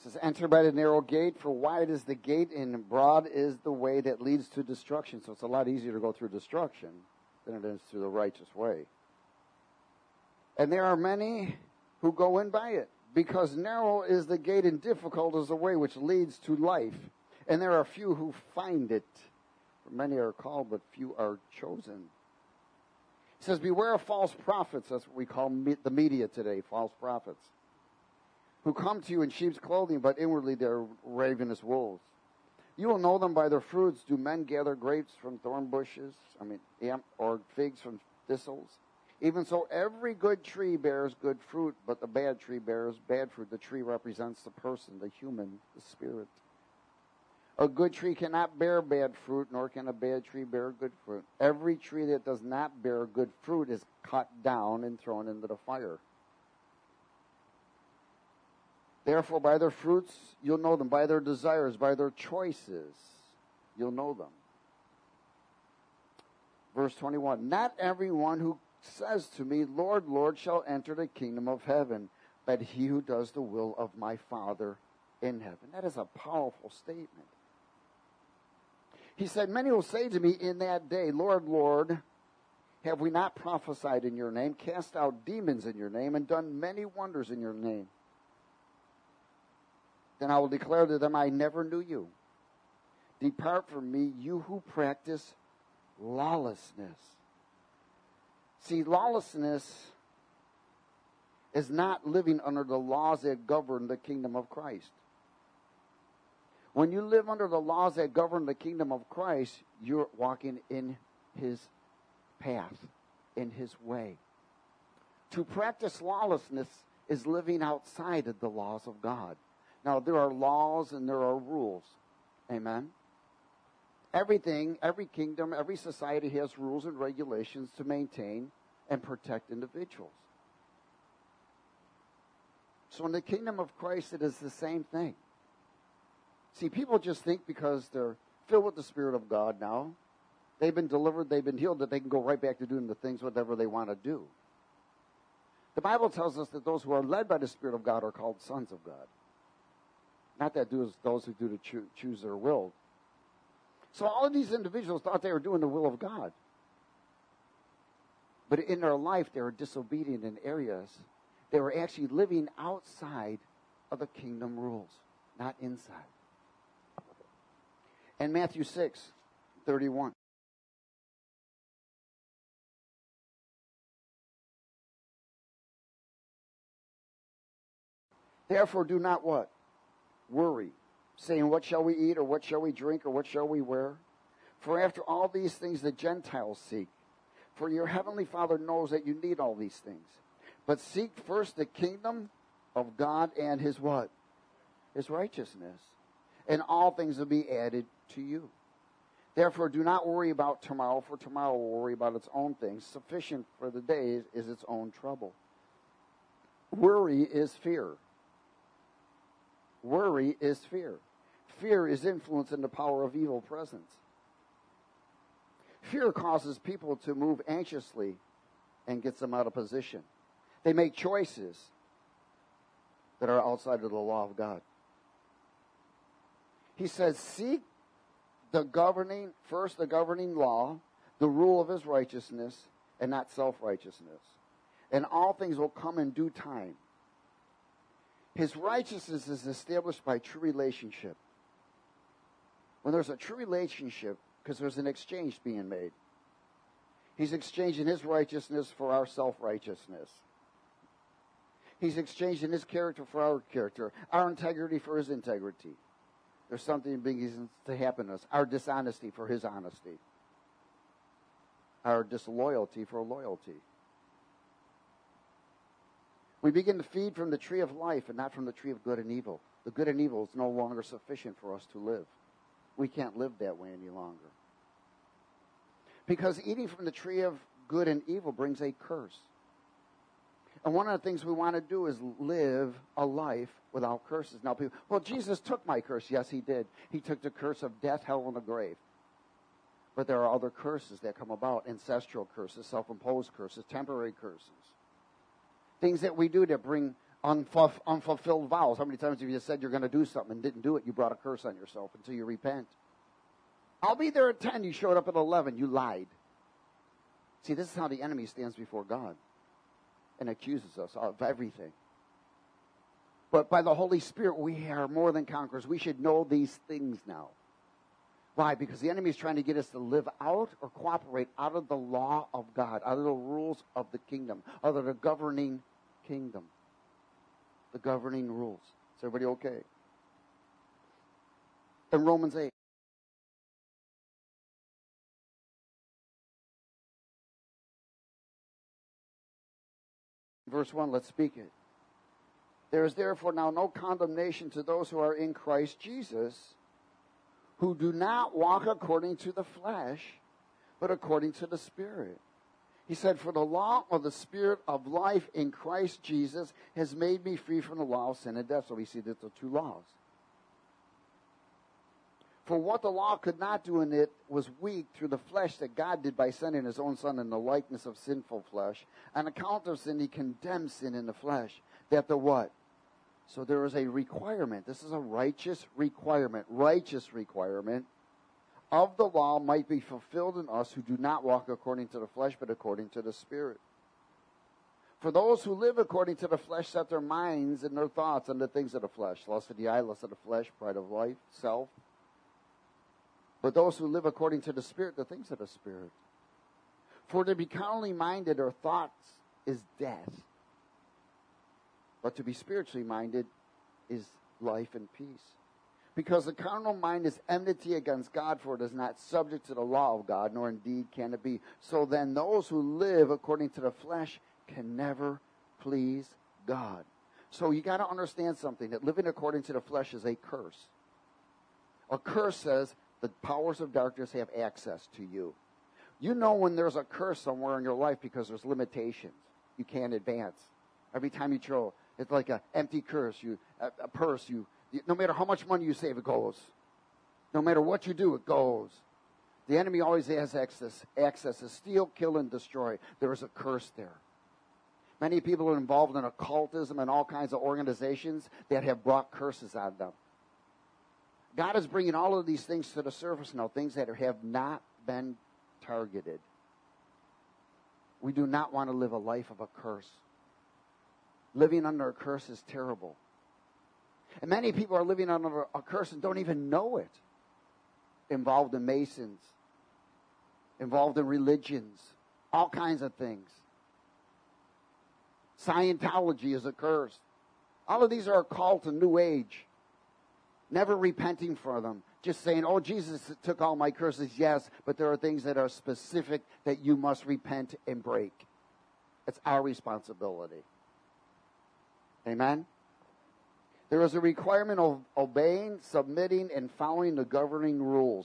says, enter by the narrow gate, for wide is the gate and broad is the way that leads to destruction. So it's a lot easier to go through destruction than it is through the righteous way. And there are many who go in by it, because narrow is the gate and difficult is the way which leads to life. And there are few who find it. For many are called, but few are chosen. He says, beware of false prophets. That's what we call the media today, false prophets, who come to you in sheep's clothing, but inwardly they're ravenous wolves. You will know them by their fruits. Do men gather grapes from thorn bushes? Or figs from thistles? Even so, every good tree bears good fruit, but the bad tree bears bad fruit. The tree represents the person, the human, the spirit. A good tree cannot bear bad fruit, nor can a bad tree bear good fruit. Every tree that does not bear good fruit is cut down and thrown into the fire. Therefore, by their fruits, you'll know them. By their desires, by their choices, you'll know them. Verse 21, not everyone who says to me, Lord, Lord, shall enter the kingdom of heaven, but he who does the will of my Father in heaven. That is a powerful statement. He said, many will say to me in that day, Lord, Lord, have we not prophesied in your name, cast out demons in your name, and done many wonders in your name? Then I will declare to them, I never knew you. Depart from me, you who practice lawlessness. See, lawlessness is not living under the laws that govern the kingdom of Christ. When you live under the laws that govern the kingdom of Christ, you're walking in his path, in his way. To practice lawlessness is living outside of the laws of God. Now, there are laws and there are rules. Amen? Everything, every kingdom, every society has rules and regulations to maintain and protect individuals. So in the kingdom of Christ, it is the same thing. See, people just think because they're filled with the Spirit of God now, they've been delivered, they've been healed, that they can go right back to doing the things, whatever they want to do. The Bible tells us that those who are led by the Spirit of God are called sons of God. Not that those who do to choose their will. So all of these individuals thought they were doing the will of God. But in their life, they were disobedient in areas. They were actually living outside of the kingdom rules, not inside. And Matthew 6:31. Therefore, do not what? Worry, saying, what shall we eat, or what shall we drink, or what shall we wear? For after all these things the Gentiles seek. For your heavenly Father knows that you need all these things. But seek first the kingdom of God and his what? His righteousness. And all things will be added to you. Therefore, do not worry about tomorrow, for tomorrow will worry about its own things. Sufficient for the day is its own trouble. Worry is fear. Worry is fear. Fear is influence in the power of evil presence. Fear causes people to move anxiously and gets them out of position. They make choices that are outside of the law of God. He says, seek the governing law, the rule of his righteousness, and not self-righteousness. And all things will come in due time. His righteousness is established by true relationship. When there's a true relationship, because there's an exchange being made. He's exchanging his righteousness for our self-righteousness. He's exchanging his character for our character, our integrity for his integrity. There's something begins to happen to us. Our dishonesty for his honesty. Our disloyalty for loyalty. We begin to feed from the tree of life and not from the tree of good and evil. The good and evil is no longer sufficient for us to live. We can't live that way any longer. Because eating from the tree of good and evil brings a curse. And one of the things we want to do is live a life without curses. Now people, well, Jesus took my curse. Yes, he did. He took the curse of death, hell, and the grave. But there are other curses that come about. Ancestral curses, self-imposed curses, temporary curses. Things that we do that bring Unfulfilled vows. How many times have you said you're going to do something and didn't do it? You brought a curse on yourself until you repent. I'll be there at 10. You showed up at 11. You lied. See, this is how the enemy stands before God and accuses us of everything. But by the Holy Spirit, we are more than conquerors. We should know these things now. Why? Because the enemy is trying to get us to live out or cooperate out of the law of God, out of the rules of the kingdom, out of the governing kingdom. The governing rules. Is everybody okay? In Romans 8. Verse 1, let's speak it. There is therefore now no condemnation to those who are in Christ Jesus, who do not walk according to the flesh, but according to the Spirit. He said, for the law of the Spirit of life in Christ Jesus has made me free from the law of sin and death. So we see that the two laws. For what the law could not do in it was weak through the flesh that God did by sending his own Son in the likeness of sinful flesh. On account of sin, he condemned sin in the flesh. That the what? So there is a requirement. This is a righteous requirement. Righteous requirement of the law might be fulfilled in us who do not walk according to the flesh, but according to the Spirit. For those who live according to the flesh set their minds and their thoughts on the things of the flesh. Lust of the eye, lust of the flesh, pride of life, self. But those who live according to the Spirit, the things of the Spirit. For to be carnally minded or thoughts is death. But to be spiritually minded is life and peace. Because the carnal mind is enmity against God, for it is not subject to the law of God, nor indeed can it be. So then those who live according to the flesh can never please God. So you got to understand something, that living according to the flesh is a curse. A curse says the powers of darkness have access to you. You know when there's a curse somewhere in your life because there's limitations. You can't advance. Every time you throw, it's like an empty curse. A purse, no matter how much money you save, it goes. No matter what you do, it goes. The enemy always has access to steal, kill, and destroy. There is a curse there. Many people are involved in occultism and all kinds of organizations that have brought curses on them. God is bringing all of these things to the surface now, things that have not been targeted. We do not want to live a life of a curse. Living under a curse is terrible. And many people are living under a curse and don't even know it. Involved in Masons, involved in religions, all kinds of things. Scientology is a curse. All of these are a call to New Age. Never repenting for them. Just saying, oh, Jesus took all my curses. Yes, but there are things that are specific that you must repent and break. It's our responsibility. Amen? There is a requirement of obeying, submitting, and following the governing rules.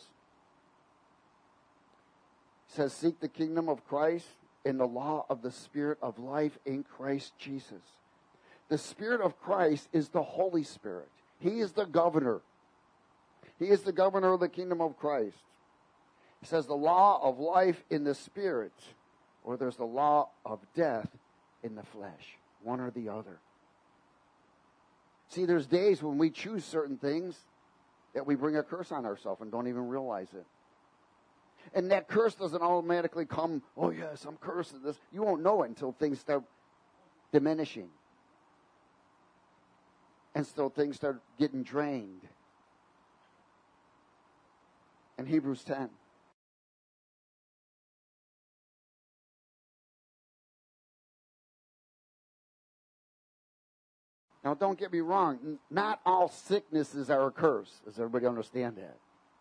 It says, seek the kingdom of Christ in the law of the Spirit of life in Christ Jesus. The Spirit of Christ is the Holy Spirit. He is the governor. He is the governor of the kingdom of Christ. It says the law of life in the Spirit, or there's the law of death in the flesh. One or the other. See, there's days when we choose certain things that we bring a curse on ourselves and don't even realize it. And that curse doesn't automatically come, oh yes, I'm cursing this. You won't know it until things start diminishing. And still things start getting drained. In Hebrews 10. Now, don't get me wrong. Not all sicknesses are a curse. Does everybody understand that?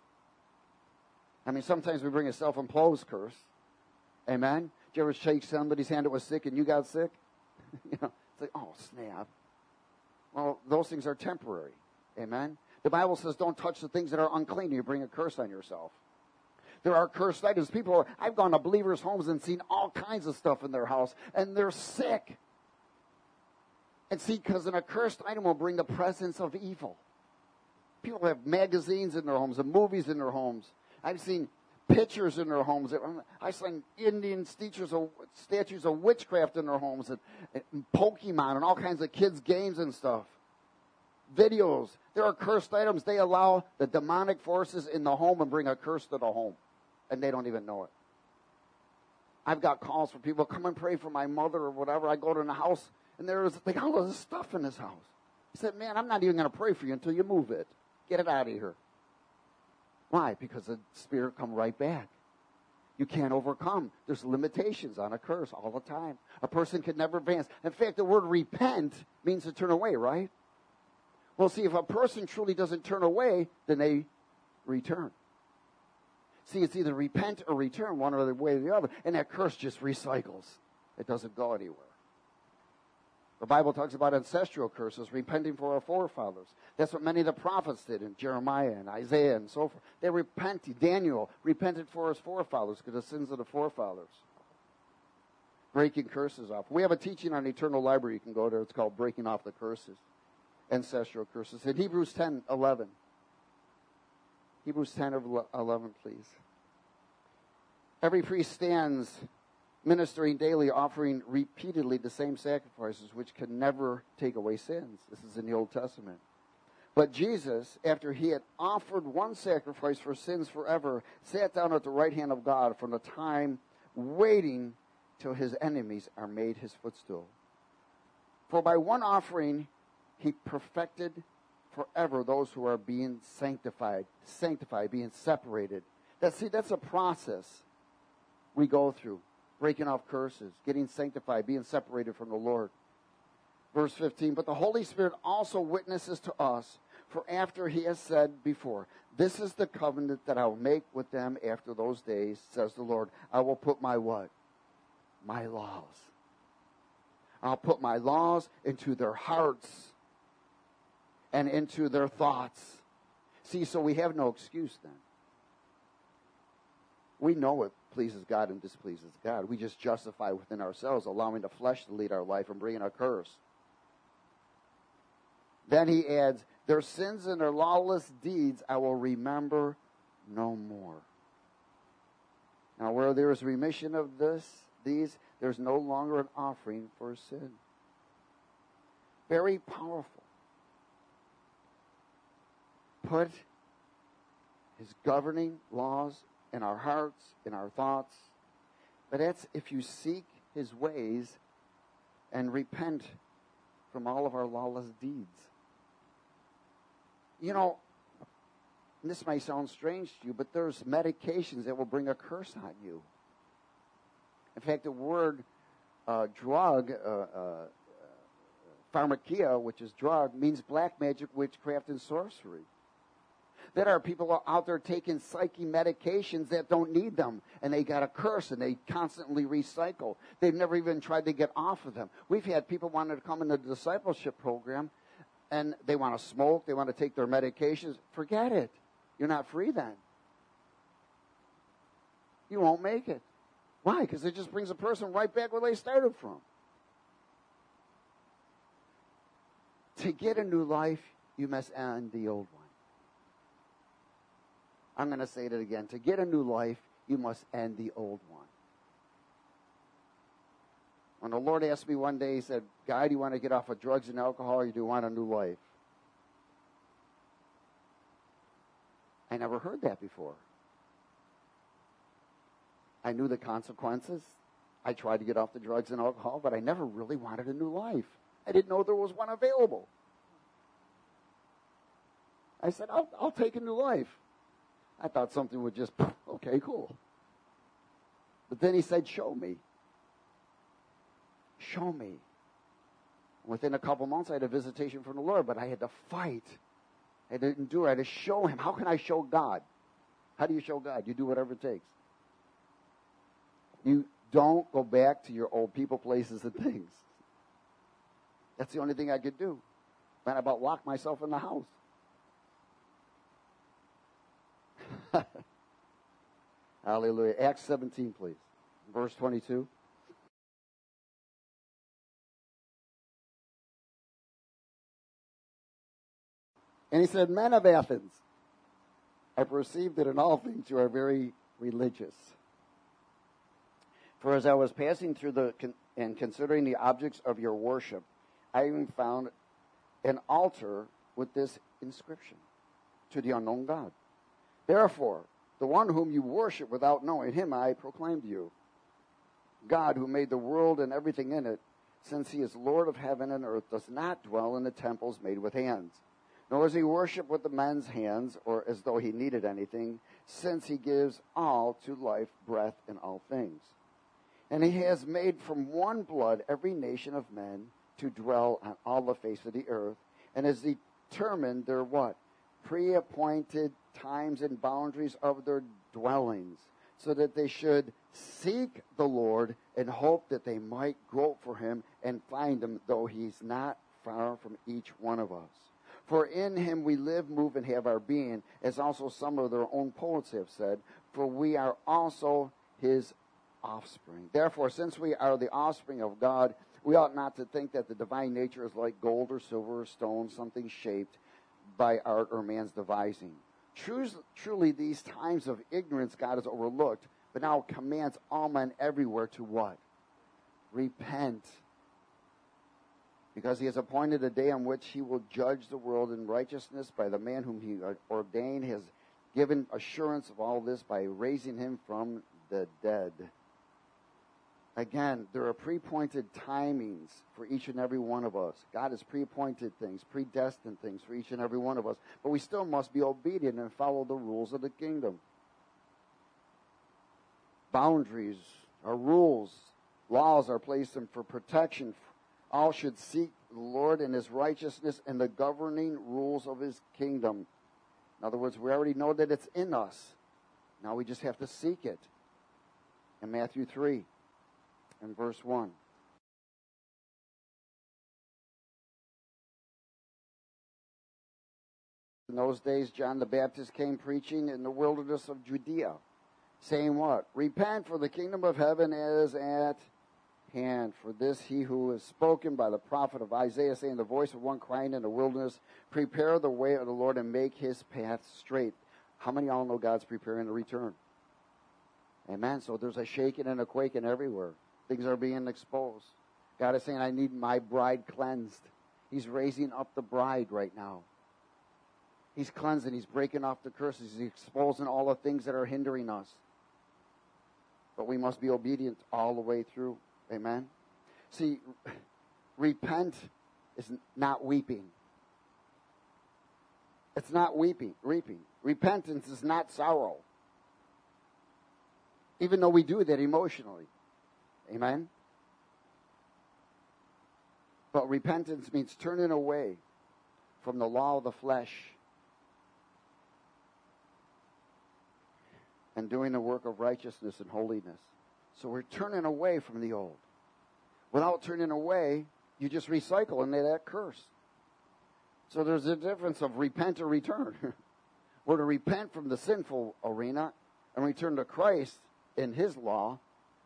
I mean, sometimes we bring a self-imposed curse. Amen? Did you ever shake somebody's hand that was sick and you got sick? It's like, oh, snap. Well, those things are temporary. Amen? The Bible says don't touch the things that are unclean. You bring a curse on yourself. There are cursed items. I've gone to believers' homes and seen all kinds of stuff in their house, and they're sick. And see, because an accursed item will bring the presence of evil. People have magazines in their homes and movies in their homes. I've seen pictures in their homes. I saw Indian statues of witchcraft in their homes, and Pokemon and all kinds of kids' games and stuff. Videos. There are cursed items. They allow the demonic forces in the home and bring a curse to the home, and they don't even know it. I've got calls from people, come and pray for my mother or whatever. I go to the house, and they got all this stuff in this house. He said, man, I'm not even going to pray for you until you move it. Get it out of here. Why? Because the spirit come right back. You can't overcome. There's limitations on a curse all the time. A person can never advance. In fact, the word repent means to turn away, right? Well, see, if a person truly doesn't turn away, then they return. See, it's either repent or return, one or the way or the other. And that curse just recycles. It doesn't go anywhere. The Bible talks about ancestral curses, repenting for our forefathers. That's what many of the prophets did in Jeremiah and Isaiah and so forth. They repented. Daniel repented for his forefathers because of the sins of the forefathers. Breaking curses off. We have a teaching on Eternal Library you can go to. It's called Breaking Off the Curses. Ancestral curses. In Hebrews 10:11. Hebrews 10:11, please. Every priest stands ministering daily, offering repeatedly the same sacrifices, which can never take away sins. This is in the Old Testament. But Jesus, after he had offered one sacrifice for sins forever, sat down at the right hand of God from the time waiting till his enemies are made his footstool. For by one offering he perfected forever those who are being sanctified, being separated. That's a process we go through. Breaking off curses, getting sanctified, being separated from the Lord. Verse 15, but the Holy Spirit also witnesses to us, for after he has said before, this is the covenant that I will make with them after those days, says the Lord. I will put my what? My laws. I'll put my laws into their hearts and into their thoughts. See, so we have no excuse then. We know what pleases God and displeases God. We just justify within ourselves, allowing the flesh to lead our life and bringing a curse. Then he adds, their sins and their lawless deeds I will remember no more. Now, where there is remission of these, there's no longer an offering for sin. Very powerful. Put his governing laws in our hearts, in our thoughts. But that's if you seek his ways and repent from all of our lawless deeds. You know, this may sound strange to you, but there's medications that will bring a curse on you. In fact, the word drug, pharmakia, which is drug, means black magic, witchcraft, and sorcery. There are people out there taking psyche medications that don't need them, and they got a curse, and they constantly recycle. They've never even tried to get off of them. We've had people wanting to come in the discipleship program, and they want to smoke, they want to take their medications. Forget it. You're not free then. You won't make it. Why? Because it just brings a person right back where they started from. To get a new life, you must end the old one. I'm going to say it again. To get a new life, you must end the old one. When the Lord asked me one day, he said, Guy, do you want to get off of drugs and alcohol, or do you want a new life? I never heard that before. I knew the consequences. I tried to get off the drugs and alcohol, but I never really wanted a new life. I didn't know there was one available. I said, I'll take a new life. I thought something would just, okay, cool. But then he said, show me. Show me. Within a couple months, I had a visitation from the Lord, but I had to fight. I had to endure. I had to show him. How can I show God? How do you show God? You do whatever it takes. You don't go back to your old people, places, and things. That's the only thing I could do. Then I about locked myself in the house. Hallelujah. Acts 17, please. Verse 22. And he said, Men of Athens, I perceive that in all things you are very religious. For as I was passing through and considering the objects of your worship, I even found an altar with this inscription: to the unknown God. Therefore, the one whom you worship without knowing him, I proclaim to you. God, who made the world and everything in it, since he is Lord of heaven and earth, does not dwell in the temples made with hands, nor is he worshipped with the men's hands, or as though he needed anything, since he gives all to life, breath, and all things. And he has made from one blood every nation of men to dwell on all the face of the earth, and has determined their what? Pre-appointed times and boundaries of their dwellings, so that they should seek the Lord and hope that they might grope for him and find him, though he's not far from each one of us. For in him we live, move, and have our being, as also some of their own poets have said, for we are also his offspring. Therefore, since we are the offspring of God, we ought not to think that the divine nature is like gold or silver or stone, something shaped by art or man's devising. Truly, these times of ignorance God has overlooked, but now commands all men everywhere to what? Repent. Because he has appointed a day on which he will judge the world in righteousness by the man whom he ordained, has given assurance of all this by raising him from the dead. Again, there are pre-appointed timings for each and every one of us. God has pre-appointed things, predestined things for each and every one of us. But we still must be obedient and follow the rules of the kingdom. Boundaries are rules. Laws are placed in for protection. All should seek the Lord and his righteousness and the governing rules of his kingdom. In other words, we already know that it's in us. Now we just have to seek it. In Matthew 3. In verse 1. In those days, John the Baptist came preaching in the wilderness of Judea, saying what? Repent, for the kingdom of heaven is at hand. For this he who is spoken by the prophet of Isaiah, saying, the voice of one crying in the wilderness, prepare the way of the Lord and make his path straight. How many of y'all know God's preparing to return? Amen. So there's a shaking and a quaking everywhere. Things are being exposed. God is saying, I need my bride cleansed. He's raising up the bride right now. He's cleansing. He's breaking off the curses. He's exposing all the things that are hindering us. But we must be obedient all the way through. Amen? See, repent is not weeping. It's not reaping. Repentance is not sorrow. Even though we do that emotionally. Amen? But repentance means turning away from the law of the flesh and doing the work of righteousness and holiness. So we're turning away from the old. Without turning away, you just recycle into that curse. So there's a difference of repent or return. We're to repent from the sinful arena and return to Christ in his law.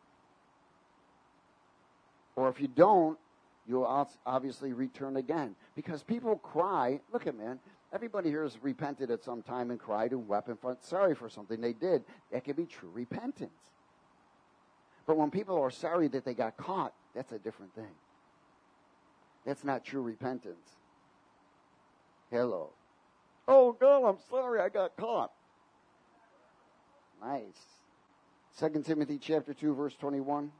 Or if you don't, you'll obviously return again. Because people cry. Look at man. Everybody here has repented at some time and cried and wept and felt sorry for something they did. That can be true repentance. But when people are sorry that they got caught, that's a different thing. That's not true repentance. Hello. Oh, God, I'm sorry I got caught. Nice. 2 Timothy chapter 2, verse 21.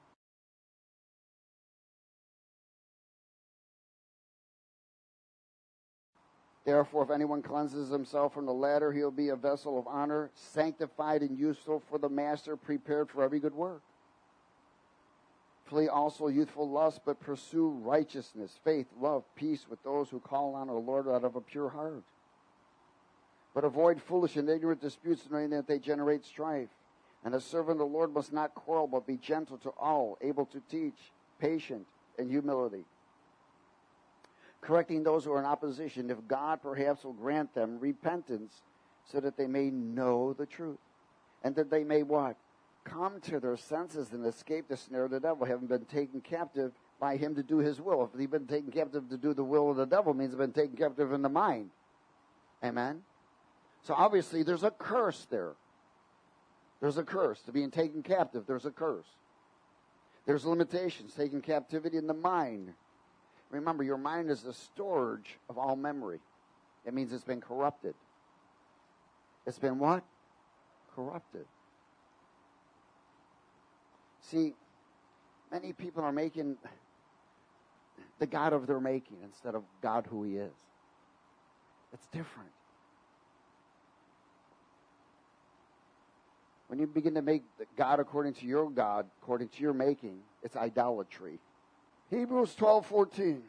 Therefore, if anyone cleanses himself from the latter, he'll be a vessel of honor, sanctified and useful for the master, prepared for every good work. Flee also youthful lust, but pursue righteousness, faith, love, peace with those who call on our Lord out of a pure heart. But avoid foolish and ignorant disputes, knowing that they generate strife. And a servant of the Lord must not quarrel, but be gentle to all, able to teach, patient, and humility. Correcting those who are in opposition, if God perhaps will grant them repentance, so that they may know the truth. And that they may what? Come to their senses and escape the snare of the devil, having been taken captive by him to do his will. If they've been taken captive to do the will of the devil, means they've been taken captive in the mind. Amen? So obviously there's a curse there. There's a curse. To being taken captive, there's a curse. There's limitations. Taking captivity in the mind. Remember, your mind is the storage of all memory. That means it's been corrupted. It's been what? Corrupted. See, many people are making the God of their making instead of God who He is. It's different. When you begin to make God according to your God, according to your making, it's idolatry. Hebrews 12:14.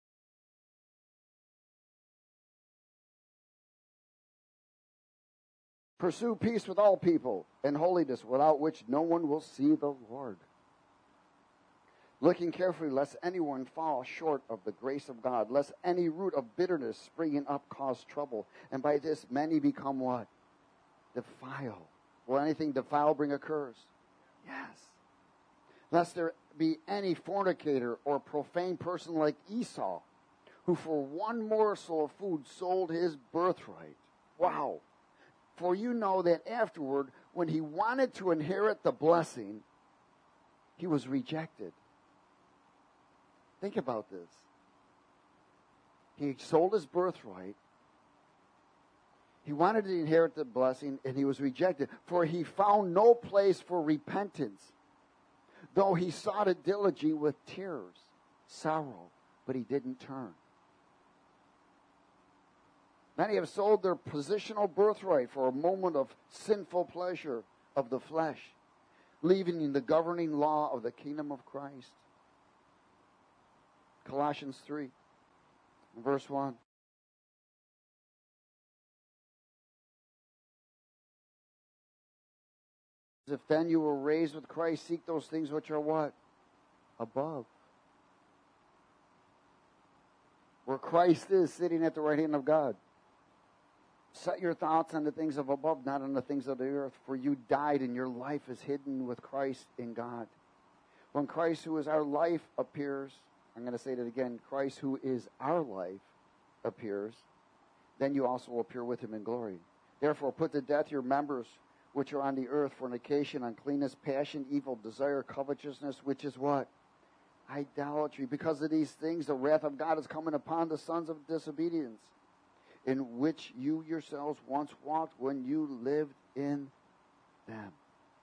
Pursue peace with all people and holiness, without which no one will see the Lord. Looking carefully lest anyone fall short of the grace of God, lest any root of bitterness springing up cause trouble, and by this many become what? Defiled. Will anything defile bring a curse? Yes. Lest there be any fornicator or profane person like Esau, who for one morsel of food sold his birthright. Wow. For you know that afterward, when he wanted to inherit the blessing, he was rejected. Think about this. He sold his birthright. He wanted to inherit the blessing, and he was rejected. For he found no place for repentance, though he sought it diligently with tears, sorrow, but he didn't turn. Many have sold their positional birthright for a moment of sinful pleasure of the flesh, leaving the governing law of the kingdom of Christ. Colossians 3, verse 1. If then you were raised with Christ, seek those things which are what? Above. Where Christ is sitting at the right hand of God. Set your thoughts on the things of above, not on the things of the earth. For you died, and your life is hidden with Christ in God. When Christ, who is our life, appears, I'm going to say that again, Christ, who is our life, appears, then you also will appear with him in glory. Therefore, put to death your members which are on the earth: fornication, uncleanness, passion, evil desire, covetousness, which is what? Idolatry. Because of these things, the wrath of God is coming upon the sons of disobedience, in which you yourselves once walked when you lived in them.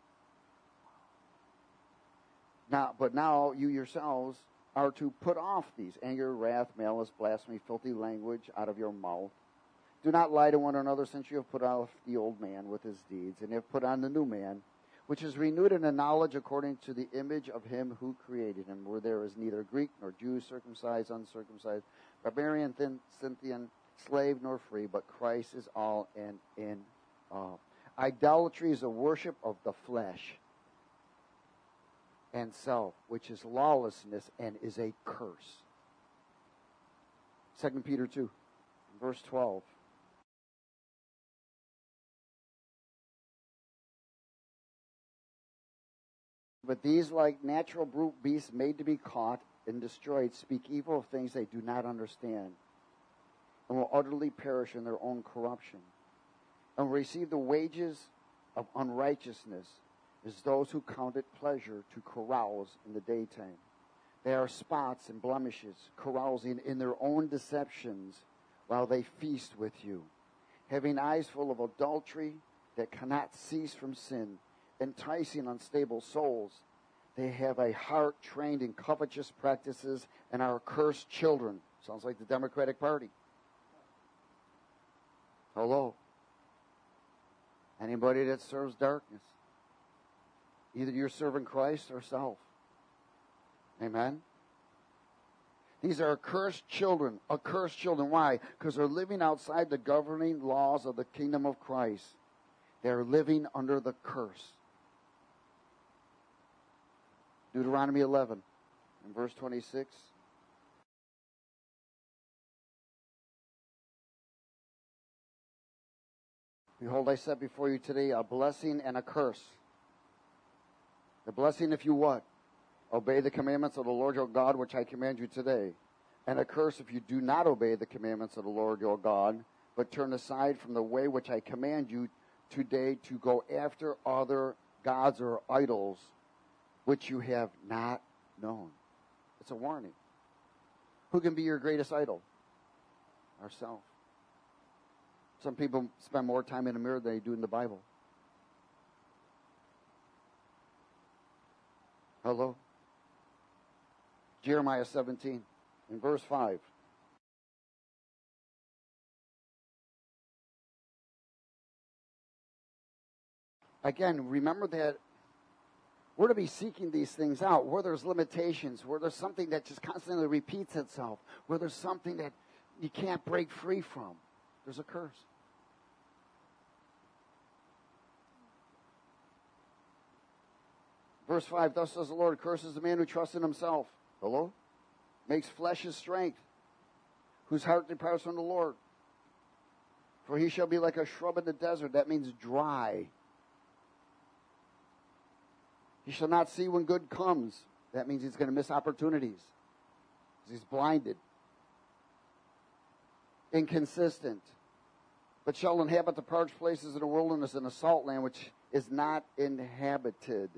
But now you yourselves are to put off these: anger, wrath, malice, blasphemy, filthy language out of your mouth. Do not lie to one another, since you have put off the old man with his deeds, and have put on the new man, which is renewed in the knowledge according to the image of him who created him, where there is neither Greek nor Jew, circumcised, uncircumcised, barbarian, Scythian, slave nor free, but Christ is all and in all. Idolatry is a worship of the flesh and self, which is lawlessness and is a curse. 2 Peter 2, verse 12. But these, like natural brute beasts made to be caught and destroyed, speak evil of things they do not understand, and will utterly perish in their own corruption, and will receive the wages of unrighteousness as those who count it pleasure to carouse in the daytime. They are spots and blemishes, carousing in their own deceptions while they feast with you, having eyes full of adultery that cannot cease from sin, enticing unstable souls. They have a heart trained in covetous practices and are cursed children. Sounds like the Democratic Party. Hello. Anybody that serves darkness. Either you're serving Christ or self. Amen? These are accursed children. Accursed children. Why? Because they're living outside the governing laws of the kingdom of Christ. They're living under the curse. Deuteronomy 11 and verse 26. Behold, I set before you today a blessing and a curse. The blessing if you what? Obey the commandments of the Lord your God, which I command you today. And a curse if you do not obey the commandments of the Lord your God, but turn aside from the way which I command you today to go after other gods or idols which you have not known. It's a warning. Who can be your greatest idol? Ourselves. Some people spend more time in the mirror than they do in the Bible. Hello? Jeremiah 17, in verse 5. Again, remember that we're to be seeking these things out where there's limitations, where there's something that just constantly repeats itself, where there's something that you can't break free from. There's a curse. Verse 5, thus says the Lord, curses the man who trusts in himself. Hello? Makes flesh his strength, whose heart departs from the Lord. For he shall be like a shrub in the desert. That means dry. He shall not see when good comes. That means he's going to miss opportunities. He's blinded. Inconsistent. But shall inhabit the parched places in the wilderness and the salt land which is not inhabited.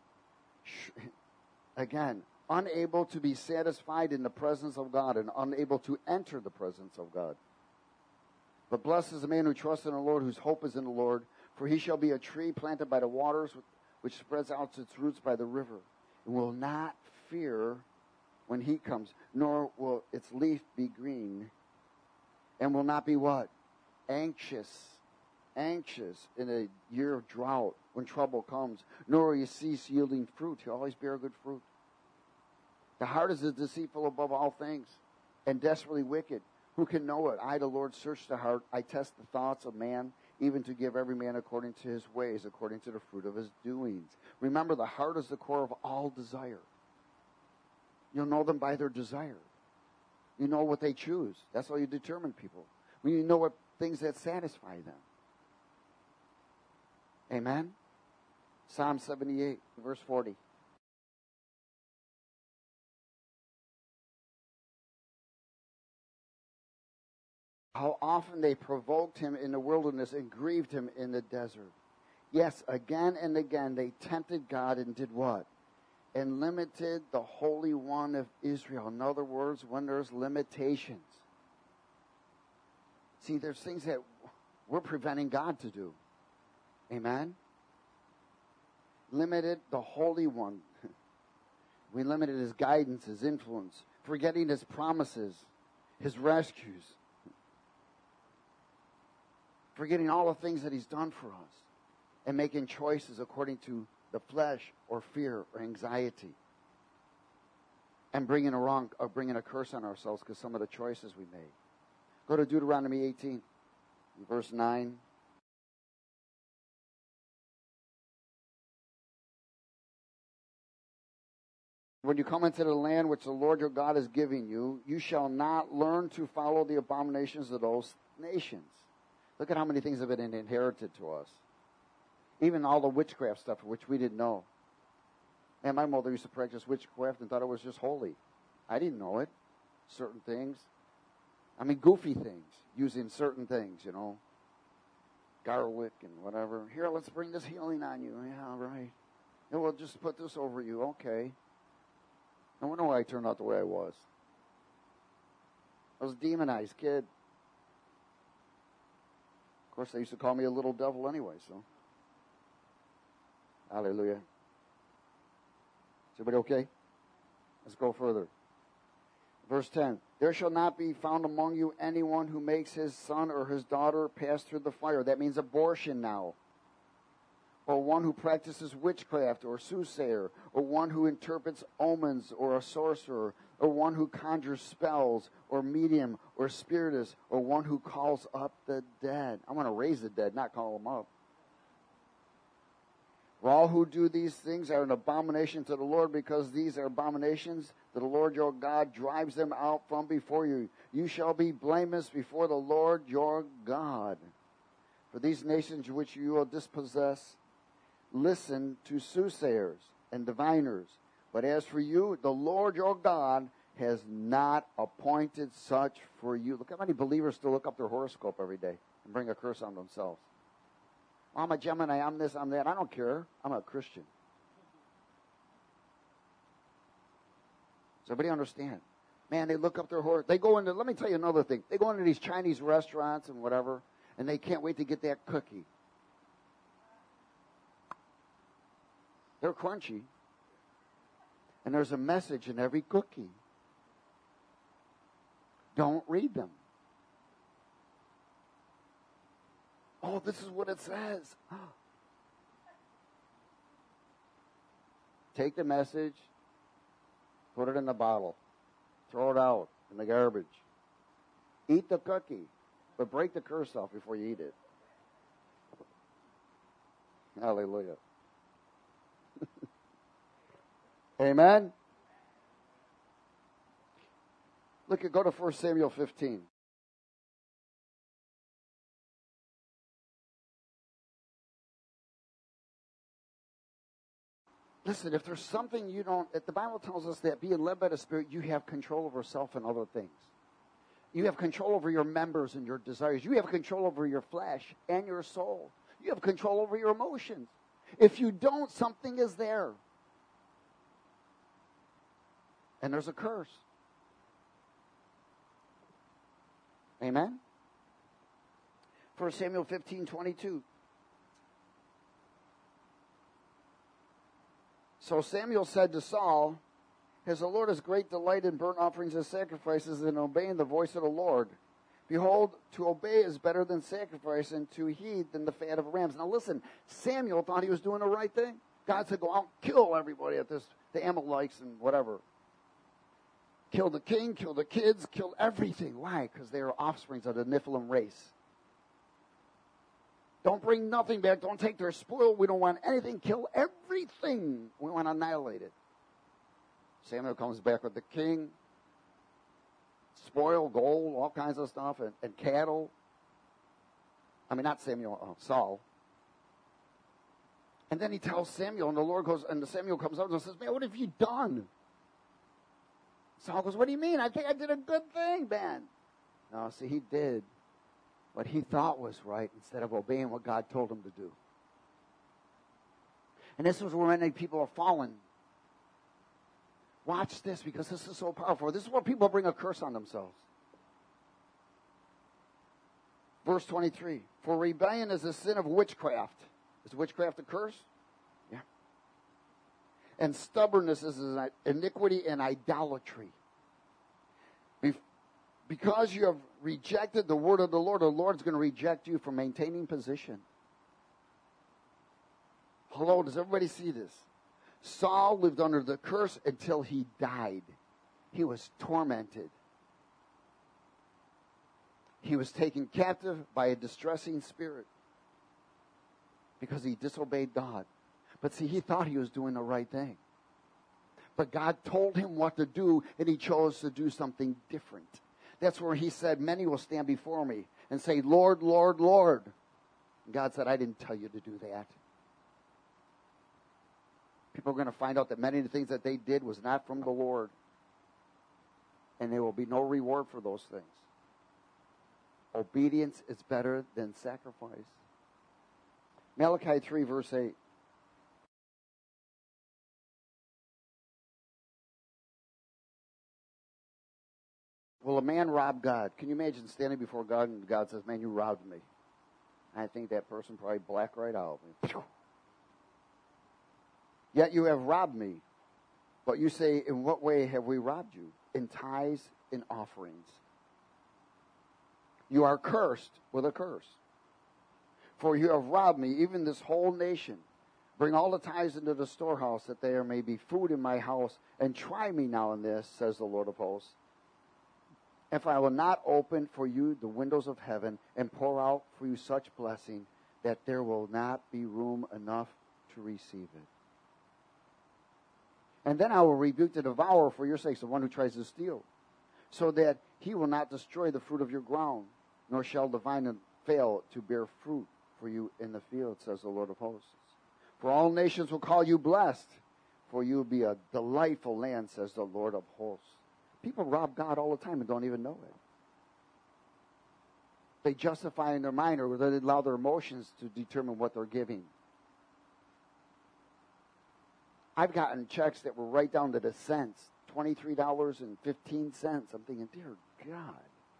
Again, unable to be satisfied in the presence of God and unable to enter the presence of God. But blessed is the man who trusts in the Lord, whose hope is in the Lord, for he shall be a tree planted by the waters, which spreads out its roots by the river, and will not fear when heat comes, nor will its leaf be green, and will not be what? Anxious in a year of drought when trouble comes, nor will you cease yielding fruit. You always bear good fruit. The heart is deceitful above all things, and desperately wicked. Who can know it? I, the Lord, search the heart. I test the thoughts of man, even to give every man according to his ways, according to the fruit of his doings. Remember, the heart is the core of all desire. You'll know them by their desire. You know what they choose. That's how you determine people. When you know what things that satisfy them. Amen? Psalm 78, verse 40. How often they provoked him in the wilderness and grieved him in the desert. Yes, again and again they tempted God and did what? And limited the Holy One of Israel. In other words, when there's limitations. See, there's things that we're preventing God to do. Amen? Limited the Holy One. We limited his guidance, his influence, forgetting his promises, his rescues. Forgetting all the things that he's done for us and making choices according to the flesh or fear or anxiety and bringing a curse on ourselves because some of the choices we made. Go to Deuteronomy 18, verse 9. When you come into the land which the Lord your God is giving you, you shall not learn to follow the abominations of those nations. Look at how many things have been inherited to us. Even all the witchcraft stuff, which we didn't know. Man, my mother used to practice witchcraft and thought it was just holy. I didn't know it. Certain things. I mean, goofy things. Using certain things, garlic and whatever. Here, let's bring this healing on you. Yeah, right. And we'll just put this over you. Okay. I wonder why I turned out the way I was. I was a demonized kid. Of course, they used to call me a little devil anyway, so. Hallelujah. Is everybody okay? Let's go further. Verse 10. There shall not be found among you anyone who makes his son or his daughter pass through the fire. That means abortion now. Or one who practices witchcraft or soothsayer. Or one who interprets omens or a sorcerer. Or one who conjures spells, or medium, or spiritist, or one who calls up the dead. I'm going to raise the dead, not call them up. For all who do these things are an abomination to the Lord, because these are abominations that the Lord your God drives them out from before you. You shall be blameless before the Lord your God. For these nations which you will dispossess, listen to soothsayers and diviners. But as for you, the Lord your God has not appointed such for you. Look how many believers still look up their horoscope every day and bring a curse on themselves. I'm a Gemini, I'm this, I'm that. I don't care. I'm a Christian. Does everybody understand? Man, they look up their horse. They go into, let me tell you another thing. They go into these Chinese restaurants and whatever, and they can't wait to get that cookie. They're crunchy. And there's a message in every cookie. Don't read them. Oh, this is what it says. Take the message, put it in the bottle, throw it out in the garbage. Eat the cookie, but break the curse off before you eat it. Hallelujah. Amen? Look, go to 1 Samuel 15. Listen, if there's something you don't, the Bible tells us that being led by the Spirit, you have control over self and other things. You have control over your members and your desires. You have control over your flesh and your soul. You have control over your emotions. If you don't, something is there. And there's a curse. Amen? 1 Samuel 15:22. So Samuel said to Saul, "As the Lord has great delight in burnt offerings and sacrifices and obeying the voice of the Lord. Behold, to obey is better than sacrifice, and to heed than the fat of rams." Now listen, Samuel thought he was doing the right thing. God said, "Go out and kill everybody at this, the Amalekites and whatever. Kill the king, kill the kids, kill everything." Why? Because they are offsprings of the Nephilim race. Don't bring nothing back. Don't take their spoil. We don't want anything. Kill everything. We want to annihilate it. Samuel comes back with the king, spoil, gold, all kinds of stuff, and cattle. I mean, not Samuel, Saul. And then he tells Samuel, and the Lord goes, and Samuel comes up and says, "Man, what have you done?" Saul goes, "What do you mean? I think I did a good thing, man." No, see, he did what he thought was right instead of obeying what God told him to do. And this is where many people are fallen. Watch this, because this is so powerful. This is where people bring a curse on themselves. Verse 23. For rebellion is the sin of witchcraft. Is witchcraft a curse? Yeah. And stubbornness is an iniquity and idolatry. Because you have rejected the word of the Lord's going to reject you for maintaining position. Hello, does everybody see this? Saul lived under the curse until he died. He was tormented. He was taken captive by a distressing spirit because he disobeyed God. But see, he thought he was doing the right thing. But God told him what to do, and he chose to do something different. That's where he said, "Many will stand before me and say, 'Lord, Lord, Lord.'" And God said, "I didn't tell you to do that." People are going to find out that many of the things that they did was not from the Lord. And there will be no reward for those things. Obedience is better than sacrifice. Malachi 3, verse 8. Will a man rob God? Can you imagine standing before God and God says, "Man, you robbed me"? I think that person probably blacked right out. Yet you have robbed me. But you say, "In what way have we robbed you?" In tithes and offerings. You are cursed with a curse. For you have robbed me, even this whole nation. Bring all the tithes into the storehouse, that there may be food in my house. And try me now in this, says the Lord of hosts, if I will not open for you the windows of heaven and pour out for you such blessing that there will not be room enough to receive it. And then I will rebuke the devourer for your sakes, the one who tries to steal, so that he will not destroy the fruit of your ground, nor shall the vine fail to bear fruit for you in the field, says the Lord of hosts. For all nations will call you blessed, for you will be a delightful land, says the Lord of hosts. People rob God all the time and don't even know it. They justify in their mind, or they allow their emotions to determine what they're giving. I've gotten checks that were right down to the cents, $23.15. I'm thinking, dear God,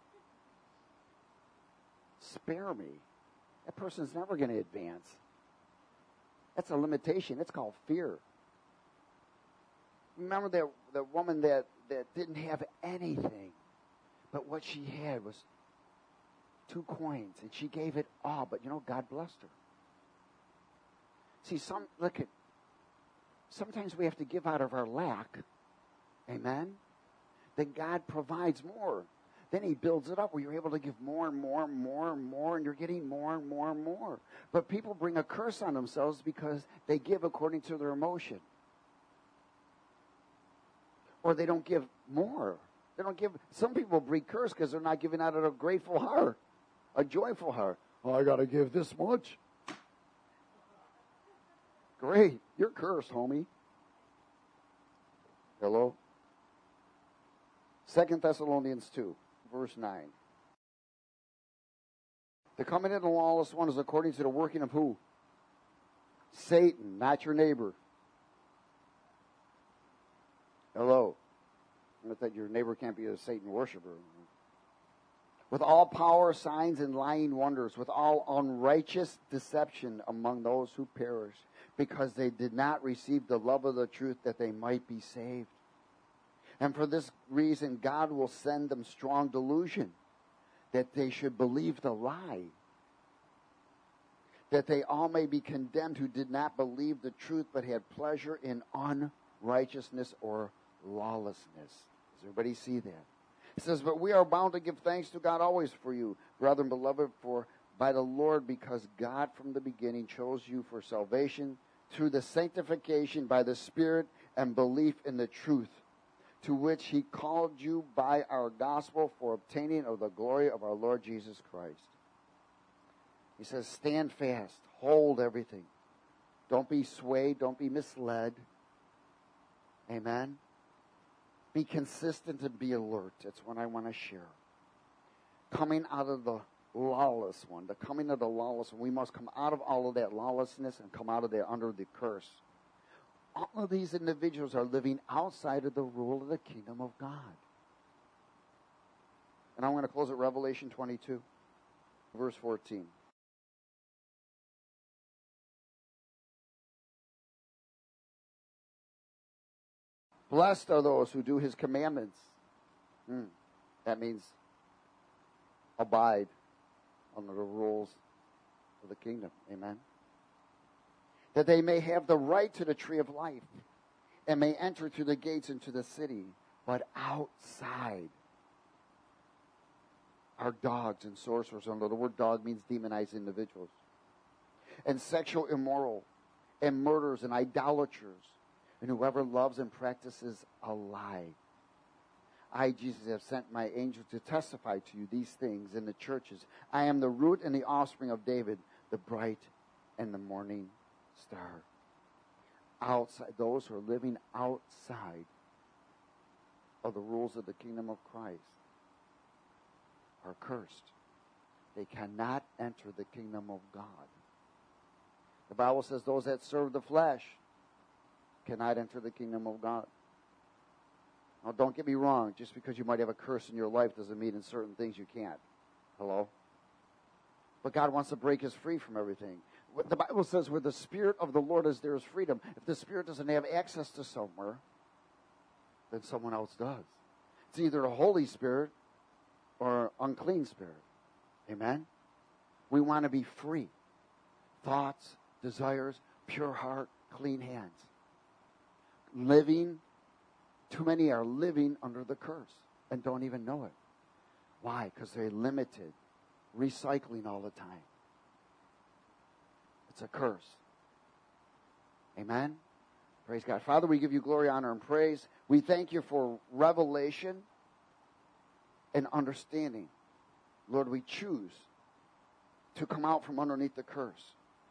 spare me. That person's never going to advance. That's a limitation. It's called fear. Remember that woman that didn't have anything, but what she had was 2 coins, and she gave it all. But God blessed her. See, sometimes we have to give out of our lack. Amen? Then God provides more. Then He builds it up where you're able to give more and more and more and more, and you're getting more and more and more. But people bring a curse on themselves because they give according to their emotion. Or they don't give more. They don't give. Some people bring curse because they're not giving out of a grateful heart, a joyful heart. Oh, I got to give this much. Great. You're cursed, homie. Hello? 2 Thessalonians 2, verse 9. The coming of the lawless one is according to the working of who? Satan, not your neighbor. Hello? Not that your neighbor can't be a Satan worshiper. With all power, signs, and lying wonders, with all unrighteous deception among those who perish, because they did not receive the love of the truth that they might be saved. And for this reason, God will send them strong delusion, that they should believe the lie, that they all may be condemned who did not believe the truth, but had pleasure in unrighteousness or lawlessness. Does everybody see that? It says, but we are bound to give thanks to God always for you, brethren beloved, for by the Lord, because God from the beginning chose you for salvation through the sanctification by the Spirit and belief in the truth, to which He called you by our gospel for obtaining of the glory of our Lord Jesus Christ. He says, stand fast, hold everything. Don't be swayed, don't be misled. Amen? Be consistent and be alert. That's what I want to share. Coming out of the lawless one, the coming of the lawless one, we must come out of all of that lawlessness and come out of there under the curse. All of these individuals are living outside of the rule of the kingdom of God. And I'm going to close at Revelation 22, verse 14. Blessed are those who do His commandments. That means abide under the rules of the kingdom. Amen. That they may have the right to the tree of life and may enter through the gates into the city. But outside are dogs and sorcerers. And the word dog means demonized individuals. And sexual immoral and murderers and idolaters. And whoever loves and practices a lie. I, Jesus, have sent my angel to testify to you these things in the churches. I am the root and the offspring of David, the bright and the morning star. Outside, those who are living outside of the rules of the kingdom of Christ are cursed. They cannot enter the kingdom of God. The Bible says those that serve the flesh cannot enter the kingdom of God. Now, don't get me wrong. Just because you might have a curse in your life doesn't mean in certain things you can't. Hello? But God wants to break us free from everything. The Bible says where the Spirit of the Lord is, there is freedom. If the Spirit doesn't have access to somewhere, then someone else does. It's either a Holy Spirit or an unclean spirit. Amen? We want to be free. Thoughts, desires, pure heart, clean hands. Too many are living under the curse and don't even know it. Why? Because they're limited, recycling all the time. It's a curse. Amen? Praise God. Father, we give you glory, honor, and praise. We thank you for revelation and understanding. Lord, we choose to come out from underneath the curse.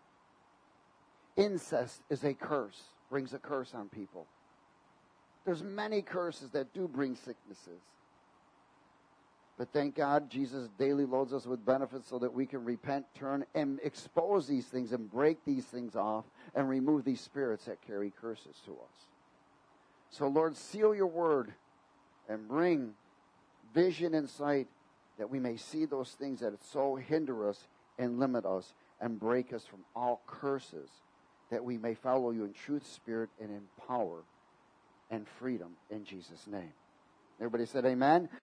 Incest is a curse, brings a curse on people. There's many curses that do bring sicknesses. But thank God Jesus daily loads us with benefits so that we can repent, turn, and expose these things and break these things off and remove these spirits that carry curses to us. So, Lord, seal your word and bring vision and sight that we may see those things that so hinder us and limit us and break us from all curses, that we may follow you in truth, spirit, and in power and freedom in Jesus' name. Everybody said amen.